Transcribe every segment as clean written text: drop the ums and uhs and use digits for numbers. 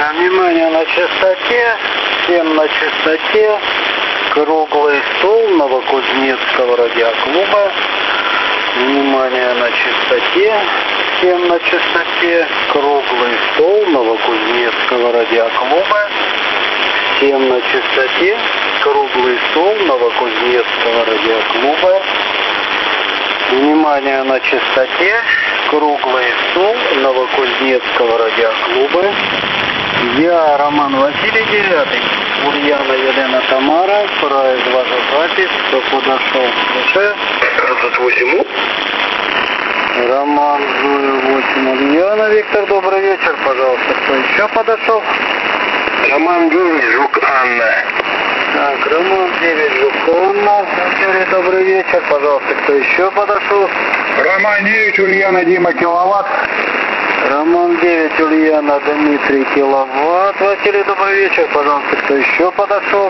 Внимание на частоте, всем на частоте, круглый стол Новокузнецкого радиоклуба. Внимание на частоте, всем на частоте, круглый стол Новокузнецкого радиоклуба. Всем на частоте, круглый стол Новокузнецкого радиоклуба. Внимание на частоте, круглый стол Новокузнецкого радиоклуба. Я Роман Василий, 9-й. Ульяна Елена Тамара. Произвожу запись. Кто подошел? Слушай. 28. Роман Зуя 8. Ульяна. Виктор, добрый вечер. Пожалуйста, кто еще подошел? Роман 9, Жук Анна. Так, Роман 9, Жук Анна. Виктория, добрый вечер. Пожалуйста, кто еще подошел? Роман 9, Ульяна Дима Киловатт. Роман 9, Ульяна Дмитрий Киловатт. Василий, добрый вечер. Пожалуйста, кто еще подошел?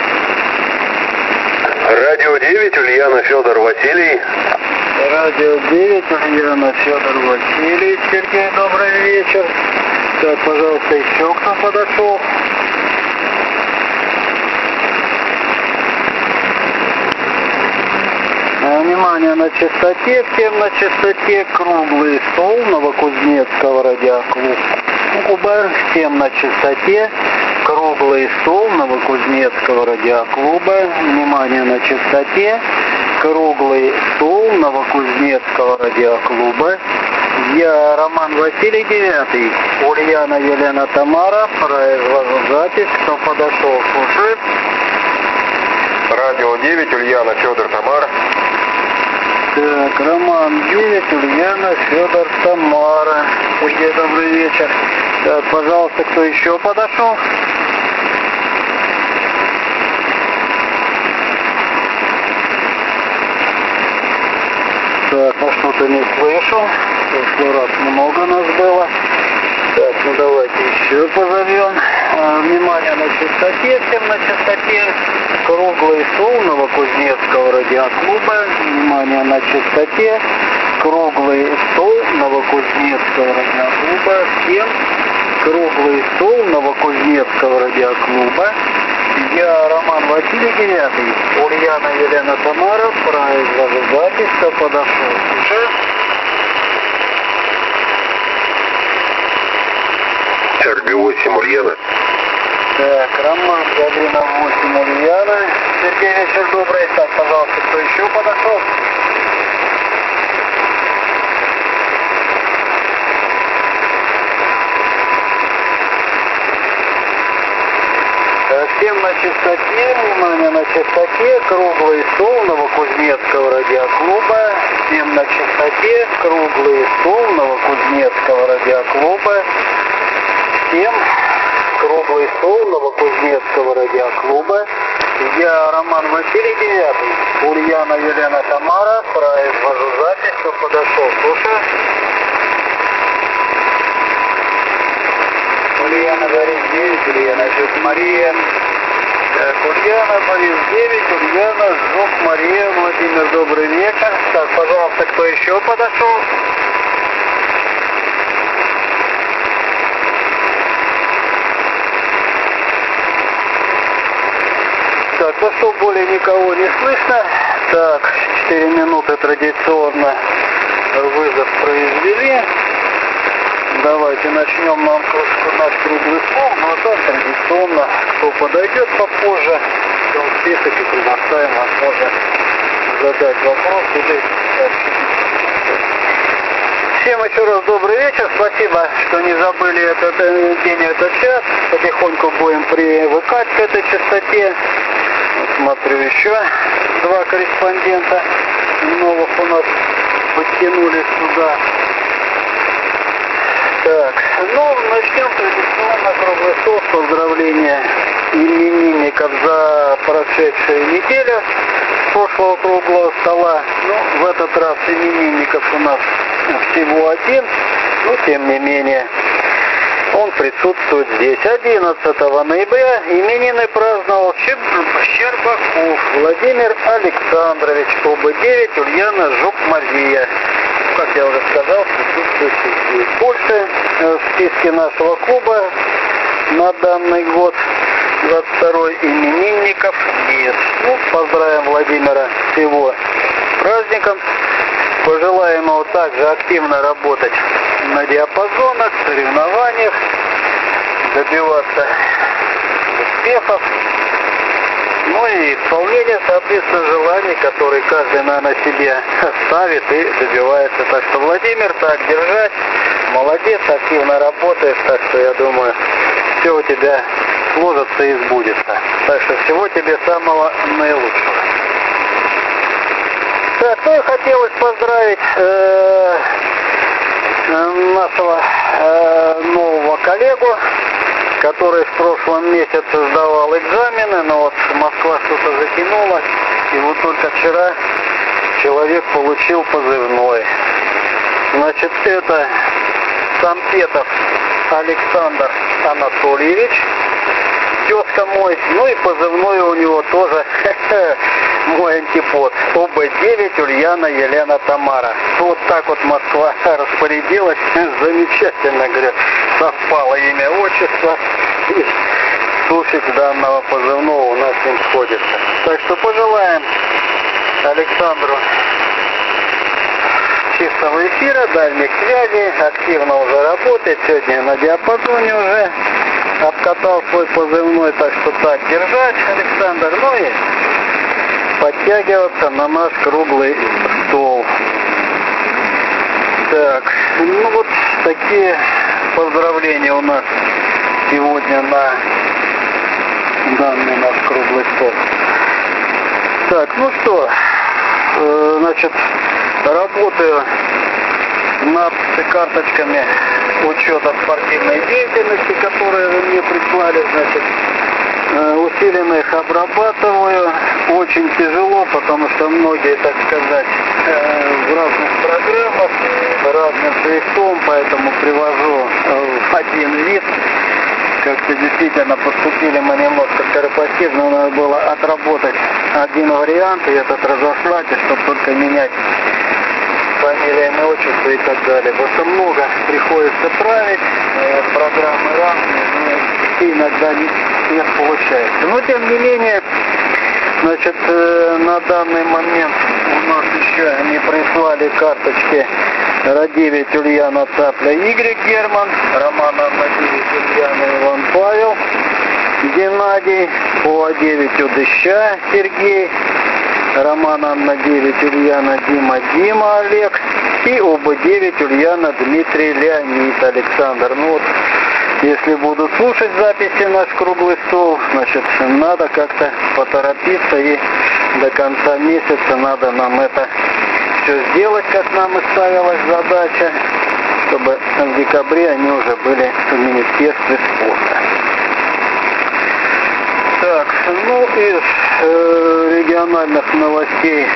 Радио 9, Ульяна Федор Василий. Радио 9, Ульяна Федор Василий. Сергей, добрый вечер. Так, пожалуйста, еще кто подошел? Внимание на частоте, всем на частоте, круглый стол Новокузнецкого радиоклуба. Всем на частоте, круглый стол Новокузнецкого радиоклуба. Внимание на частоте, круглый стол Новокузнецкого радиоклуба. Я Роман Василий, 9-й. Ульяна Елена Тамара. Произвожу запись. Кто подошел, слушает. Радио 9, Ульяна Федор Тамара. Так, Роман 9, Ульяна Федор Тамара. Сергей, добрый вечер. Так, пожалуйста, кто еще подошел? Так, ну что-то не слышу. В прошлый раз много нас было. Так, ну давайте еще позовем. Внимание на частоте, всем на частоте. Круглый стол Новокузнецкого радиоклуба. Внимание на частоте. Круглый стол Новокузнецкого радиоклуба. Всем круглый стол Новокузнецкого радиоклуба. Я Роман Василий, 9-й. Ульяна Елена Тамара. Произвожу запись. Кто подошел? Слушай. РГ-8, Ульяна. Так, Роман Галина 8, Ульяна. Сергей, вечер добрый. Так, пожалуйста, кто еще подошел? Всем на частоте, внимание на частоте, круглый стол Новокузнецкого радиоклуба. Всем на частоте, круглый стол Новокузнецкого радиоклуба. Всем круглый стол Новокузнецкого радиоклуба. Я Роман Василий, 9-й. Ульяна Елена Тамара. Произвожу запись. Кто подошел? Слушай. Ульяна Борис 9, Ульяна Жук Мария. Так, Ульяна Борис 9, Ульяна Жук Мария. Владимир, добрый вечер. Так, пожалуйста, кто еще подошел? Так, ну что, более никого не слышно. Так, 4 минуты традиционно вызов произвели. Давайте начнем наш круглый стол. Ну а так традиционно, кто подойдет попозже, в том список и предоставим возможность задать вопрос или сообщить. Всем еще раз добрый вечер. Спасибо, что не забыли этот день, этот час. Потихоньку будем привыкать к этой частоте. Смотрю, еще 2 корреспондента новых у нас подтянулись сюда. Так, ну, начнем традиционно круглый стол с поздравления именинников за прошедшую неделю прошлого круглого стола. Ну, в этот раз именинников у нас всего один, но тем не менее он присутствует здесь. 11 ноября именины праздновал Щербаков Владимир Александрович, клуба 9, Ульяна Жук Мария. Как я уже сказал, присутствующий здесь. Больше в списке нашего клуба на данный год, 22-й, именинников. И поздравим Владимира с его праздником. Пожелаем ему также активно работать на диапазонах, соревнованиях, добиваться успехов. Ну и исполнение, соответственно, желаний, которые каждый, наверное, себе ставит и добивается. Так что, Владимир, так держать. Молодец, активно работаешь. Так что, я думаю, все у тебя сложится и сбудется. Так что всего тебе самого наилучшего. Так, ну и хотелось поздравить нашего нового коллегу, который в прошлом месяце сдавал экзамены, но вот Москва что-то затянула, и вот только вчера человек получил позывной. Значит, это Сампетов Александр Анатольевич, тезка мой, ну и позывной у него тоже мой антипод, ОБ-9 Ульяна Елена Тамара. Вот так вот Москва распорядилась, замечательно, говорю, совпало имя, отчество, и суффикс данного позывного у нас с ним сходится. Так что пожелаем Александру чистого эфира, дальних связей, активно уже работает, сегодня на диапазоне уже обкатал свой позывной, так что так держать, Александр, ну и подтягиваться на наш круглый стол. Так, ну вот такие поздравления у нас сегодня на данный наш круглый стол. Так, ну что, значит, работаю над карточками учета спортивной деятельности, которые вы мне прислали, значит, усиленно их обрабатываю. Очень тяжело, потому что многие, так сказать, в разных программах, разным шрифтом, поэтому привожу в один вид. Как-то действительно поступили мы немножко скоропостижно, надо было отработать один вариант и этот разослать, чтобы только менять фамилия, имя, отчество и так далее. Потому что много приходится править, программы разные, но иногда не получается. Но тем не менее, значит, на данный момент у нас еще не прислали карточки Радевич Ульяна Цапля Y Герман, Роман Анна 9 Ульяна Иван Павел, Геннадий, ОА9 Удыща Сергей, Роман Анна 9 Ульяна Дима Дима Олег и ОБ9 Ульяна Дмитрий Леонид Александр. Ну вот, если будут слушать записи наш круглый стол, значит, надо как-то поторопиться и до конца месяца надо нам это все сделать, как нам и ставилась задача, чтобы в декабре они уже были в Министерстве спорта. Так, ну из региональных новостей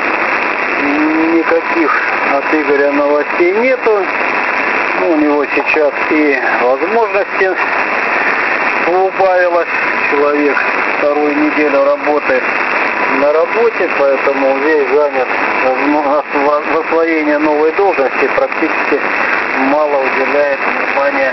никаких от Игоря новостей нету. Ну, у него сейчас и возможности убавилось. Человек вторую неделю работает на работе, поэтому весь занят в освоении новой должности, практически мало уделяет внимания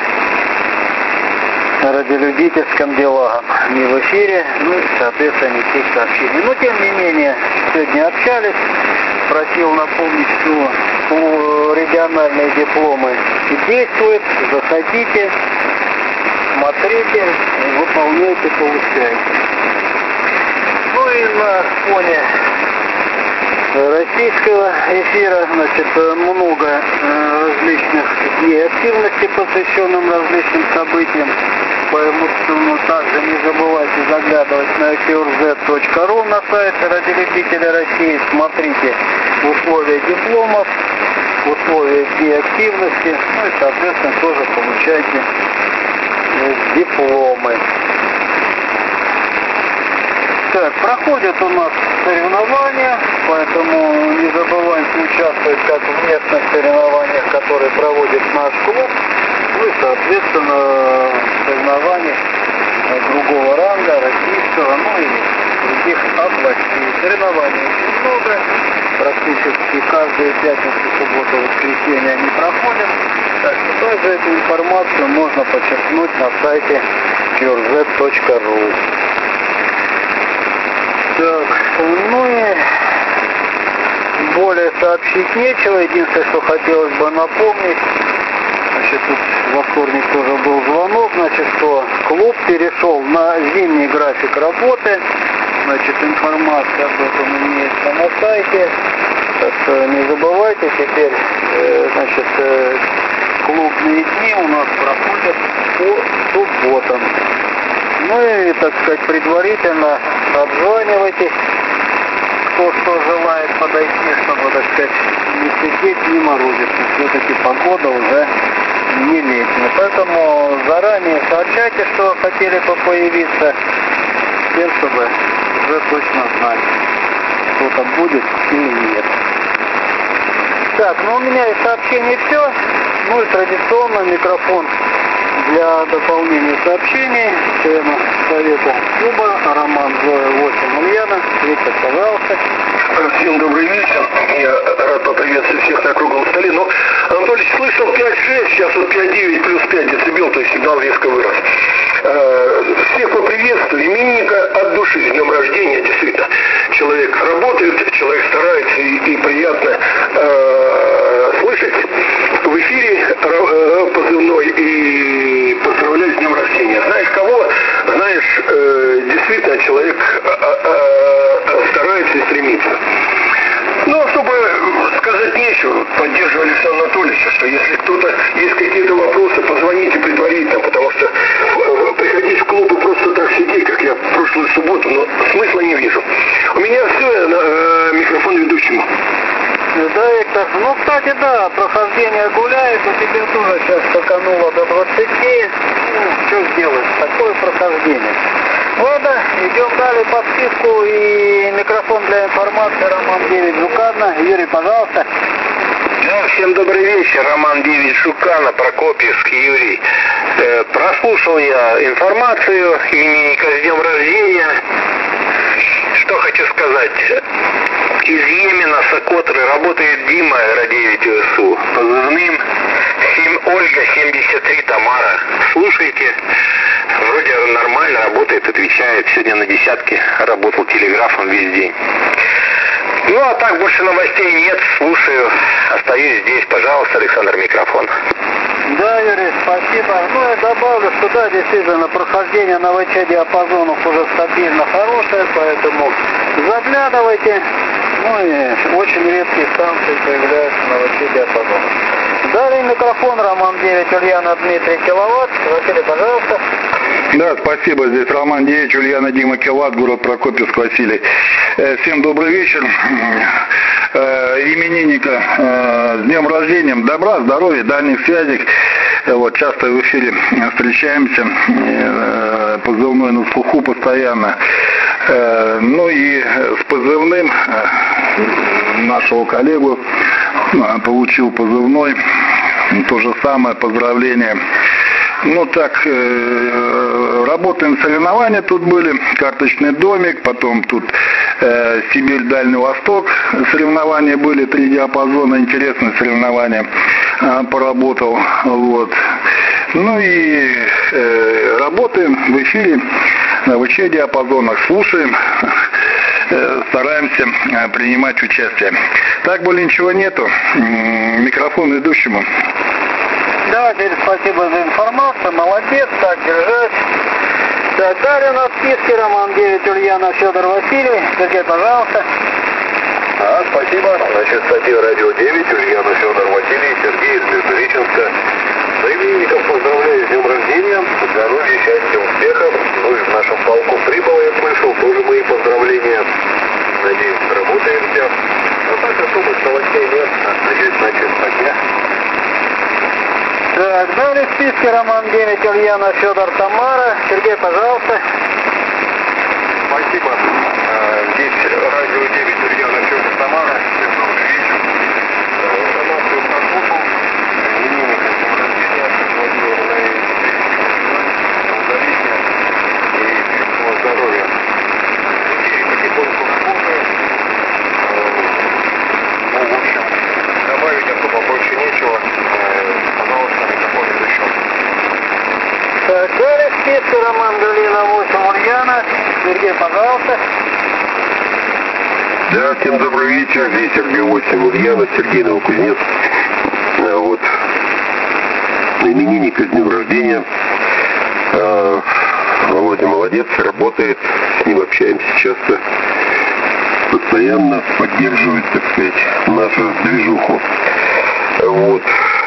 радиолюбительским делам, не в эфире, ну и, соответственно, никаких сообщений. Но, тем не менее, сегодня общались, просил напомнить, что региональные дипломы действуют, заходите, смотрите, выполняйте, получайте. Ну и на фоне российского эфира, значит, много различных дней активности, посвященным различным событиям. Поэтому также не забывайте заглядывать на qrz.ru на сайте радиолюбителей России. Смотрите условия дипломов, условия дней активности, ну и, соответственно, тоже получайте дипломы. Так, проходят у нас соревнования, поэтому не забывайте участвовать как в местных соревнованиях, которые проводит наш клуб, ну и, соответственно, соревнованиях другого ранга, российского, ну и других областей. Соревнований очень много, практически каждую пятницу, субботу, воскресенье они проходят, так что также эту информацию можно почерпнуть на сайте pureZ.ru. Так, ну и более сообщить нечего. Единственное, что хотелось бы напомнить, значит, тут во вторник тоже был звонок, значит, что клуб перешел на зимний график работы. Значит, информация об этом имеется на сайте. Так что не забывайте, теперь, значит, клубные дни у нас проходят по субботам. Ну и, так сказать, предварительно обзванивайтесь, кто что желает подойти, чтобы, так сказать, не сидеть, не морозиться. Все-таки погода уже не летняя. Поэтому заранее сообщайте, что хотели бы появиться, с тем, чтобы уже точно знать, кто-то будет или нет. Так, ну у меня из сообщений все. Ну и традиционно микрофон для дополнения сообщений членов Совета клуба Роман Зоя 8 Ульяна. Виктор, пожалуйста. Всем добрый вечер. Я рад поприветствовать всех на круглом столе. Но, Анатолий, слышал 5,6, сейчас вот 5,9 плюс 5 децибел, то есть сигнал резко вырос. Всех поприветствую. Именинника от души, с днем рождения, действительно. Человек работает, человек старается и приятно слышать в эфире позывной и поздравлять с днем рождения. Знаешь кого? Знаешь, действительно человек старается и стремится. Ну, чтобы сказать нечего, поддерживаю Александра Анатольевича, что если кто-то, есть какие-то вопросы, позвоните предварительно, потому что приходить в клуб и просто так сидеть, как я в прошлую субботу, но смысла не вижу. У меня все, микрофон ведущему. Да, Виктор. Ну, кстати, да, прохождение гуляет, у тебя тоже сейчас скакануло до 20. Ну, что сделать, такое прохождение. Ладно, идем далее по списку, и микрофон для информации Роман 9 Жукана. Юрий, пожалуйста. Да, всем добрый вечер, Роман 9 Жукана, Прокопьевск, Юрий. Прослушал я информацию, именинника с днем рождения. Что хочу сказать. Из Йемена, Сокотры, работает Дима, Р9 УСУ. Позывным 7 Ольга, 73 Тамара. Слушайте. Вроде нормально работает, отвечает. Сегодня на десятке работал телеграфом весь день. Ну, а так больше новостей нет. Слушаю. Остаюсь здесь. Пожалуйста, Александр, микрофон. Да, Юрий, спасибо. Ну, я добавлю, что да, действительно, прохождение на ВЧ-диапазонов уже стабильно хорошее, поэтому заглядывайте. Ну и очень редкие станции появляются на ВЧ-диапазонах. Далее микрофон Роман 9 Ульяна Дмитрий Киловатт. Василий, пожалуйста. Да, спасибо. Здесь Роман 9, Ульяна Дима Киловатт, город Прокопьевск, Василий. Всем добрый вечер. Именинника с днем рождения, добра, здоровья, дальних связей. Вот, часто в эфире встречаемся, позывной на слуху постоянно. Ну и с позывным нашего коллегу получил позывной, то же самое, поздравление. Ну так, работаем, соревнования тут были, карточный домик, потом тут Сибирь, Дальний Восток, соревнования были, 3 диапазона, интересные соревнования, поработал, вот. Ну и работаем в эфире, на ВЧ-диапазонах, слушаем, стараемся принимать участие. Так, более ничего нету, микрофон ведущему. Да, теперь спасибо за информацию, молодец, так держать. Так, далее у нас в списке Роман 9 Ульяна Федор Василий. Сергей, пожалуйста. Спасибо. Значит, статья радио 9, Ульяна Федор Василий, Сергей из Междуреченска. За именинников поздравляю с днем рождения, здоровья, счастья, успехов. Ну и в нашем полку прибыло, я слышал, тоже мои поздравления. Надеюсь, сработаемся. Но так особых новостей нет. Остаюсь на чистоте. Так, далее в списке Роман 9 Ульяна Федор Тамара. Сергей, пожалуйста. Спасибо. Здесь радио 9 Ульяна Федор Тамара. Всем добрый вечер. Информацию про группу. Именинника с днем рождения. Владимир долголетия и крепкого здоровья. В эфире потихоньку работает. Ну, в общем, добавить особо больше нечего. Пожалуйста, микрофон ведущего. Так, далее Подписка Роман Галина 8 Ульяна. Сергей, пожалуйста. Да, всем добрый вечер. Здесь Сергей 8 Ульяна, Сергей Новокузнец. Вот. Именинника с днем рождения. Володя молодец, работает. С ним общаемся часто. Постоянно поддерживает, так сказать, нашу движуху. Вот.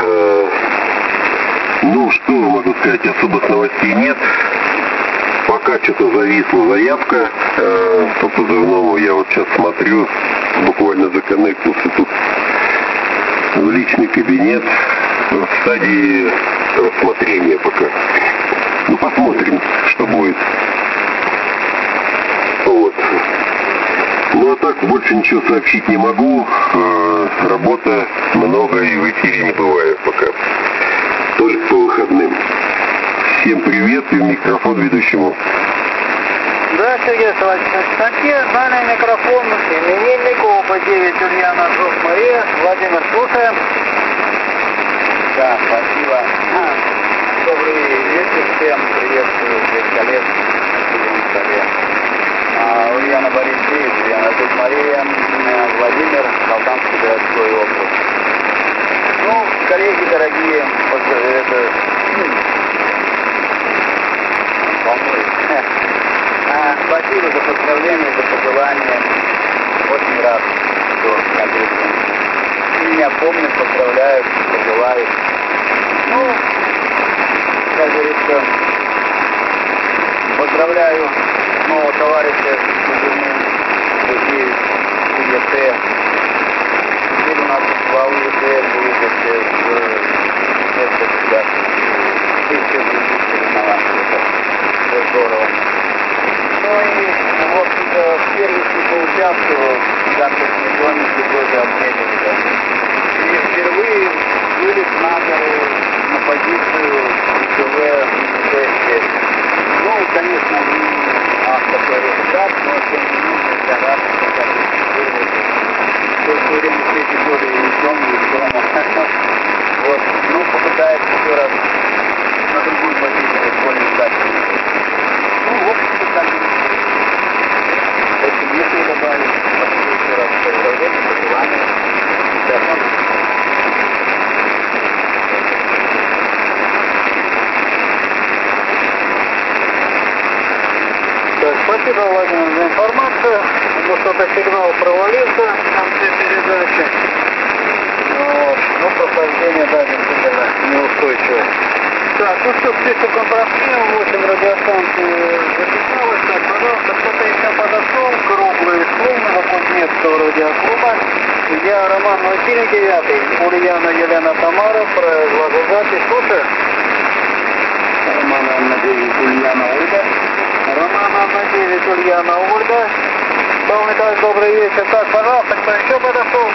Ну, что могу сказать, особых новостей нет. Пока что-то зависла заявка. По позывному я вот сейчас смотрю, буквально законнектился тут в личный кабинет. В стадии рассмотрения пока. Ну, посмотрим, что будет. Вот. Ну, а так больше ничего сообщить не могу. Работа много и в эфире не бывает пока. Только по выходным. Всем привет и микрофон ведущему. Да, Сергей Николаевич, данный микрофон имениннику ОП-9 Ульяна Жук Мария. Владимир, слушаем. Да, спасибо. Добрый вечер всем. Приветствую всех коллег на столе. Ульяна Борисович, Ульяна Жук Мария, Владимир, Полтавский городской округ. Ну, коллеги дорогие, спасибо за поздравления, за пожелания. Очень рад, что меня помнят, поздравляют, пожелают. Ну, как говорится, поздравляю нового товарища с позывным УЕТ. Теперь у нас два УЕТ будет это когда тысяча соревнований. Это здорово. Ну и, в общем-то, в первенстве поучаствовал, в завтрашней домике тоже отметили. И впервые вылез на гору, на позицию ТВ-6. Ну, конечно, такой результат, но тем не менее для вас, как только время все эти годы и дома. Вот, ну, попытается еще раз на другую позицию более удачно. Ну, в общем-то, так и очень если добавить, еще раз поздравления, пожелания. Так, спасибо, Владимир, за информацию. Ну, что-то сигнал провалился в конце передачи. Вот. Ну, прохождение, да, действительно неустойчиво. Так, ну что, список контрактив, 8 радиостанций записалось. Так, пожалуйста, кто-то еще подошел, круглый стол Новокузнецкого радиоклуба. Я Роман Василий 9, Ульяна Елена Тамара, произвожу запись. Слушай. Роман Анна 9, Ульяна Ольга. Роман Анна 9, Ульяна Ольга. Павел Николаевич, добрый вечер. Так, пожалуйста, кто еще подошел?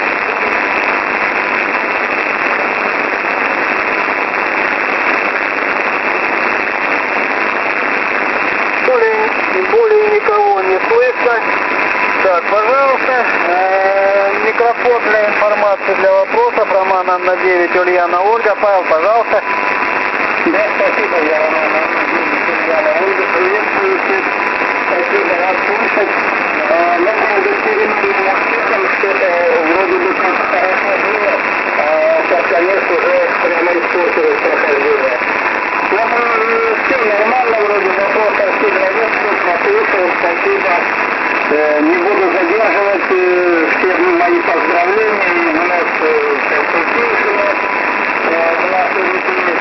Более никого не слышно. Так, пожалуйста, микрофон для информации, для вопросов. Роман Анна 9, Ульяна Ольга. Павел, пожалуйста. Да, спасибо, я Роман Анна 9, Ульяна Ольга. Приветствую всех. Спасибо, вас слушать. Можно удостоверить успехом, что вроде бы как хорошо было, под конец уже прямо испортилось прохождение. Все нормально, вроде вопроса все приветствуют, послушал, спасибо. Не буду задерживать, все мои поздравления и вновь консультирования в нашей эфире.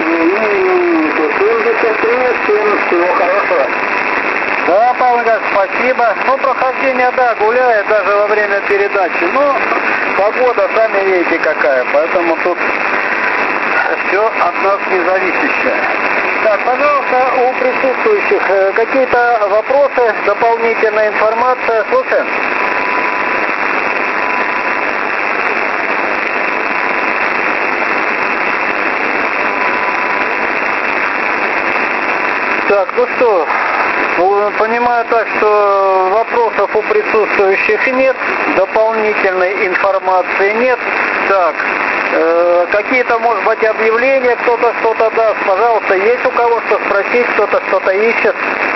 И всем всего хорошего. Да, Павел Николаевич, спасибо. Ну, прохождение, да, гуляет даже во время передачи. Но погода, сами видите, какая. Поэтому тут все от нас независящее. Так, пожалуйста, у присутствующих какие-то вопросы, дополнительная информация. Слушаем. Так, ну что, понимаю так, что вопросов у присутствующих нет, дополнительной информации нет. Так, Какие-то, может быть, объявления, кто-то что-то даст. Пожалуйста, есть у кого что спросить, кто-то что-то ищет.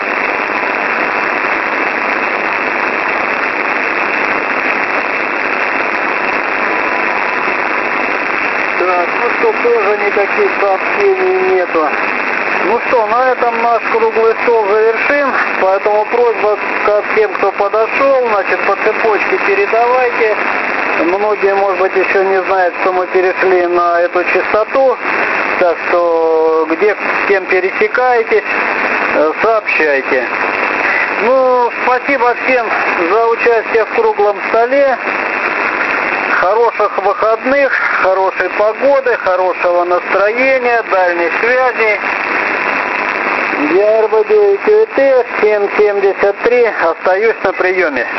Так, ну что, тоже никаких сообщений нету. Ну что, на этом наш круглый стол завершим, поэтому просьба ко всем, кто подошел, значит, по цепочке передавайте. Многие, может быть, еще не знают, что мы перешли на эту частоту, так что где с кем пересекаетесь, сообщайте. Ну, спасибо всем за участие в круглом столе. Хороших выходных, хорошей погоды, хорошего настроения, дальних связей. Я РБ-9 УТ 773, остаюсь на приеме.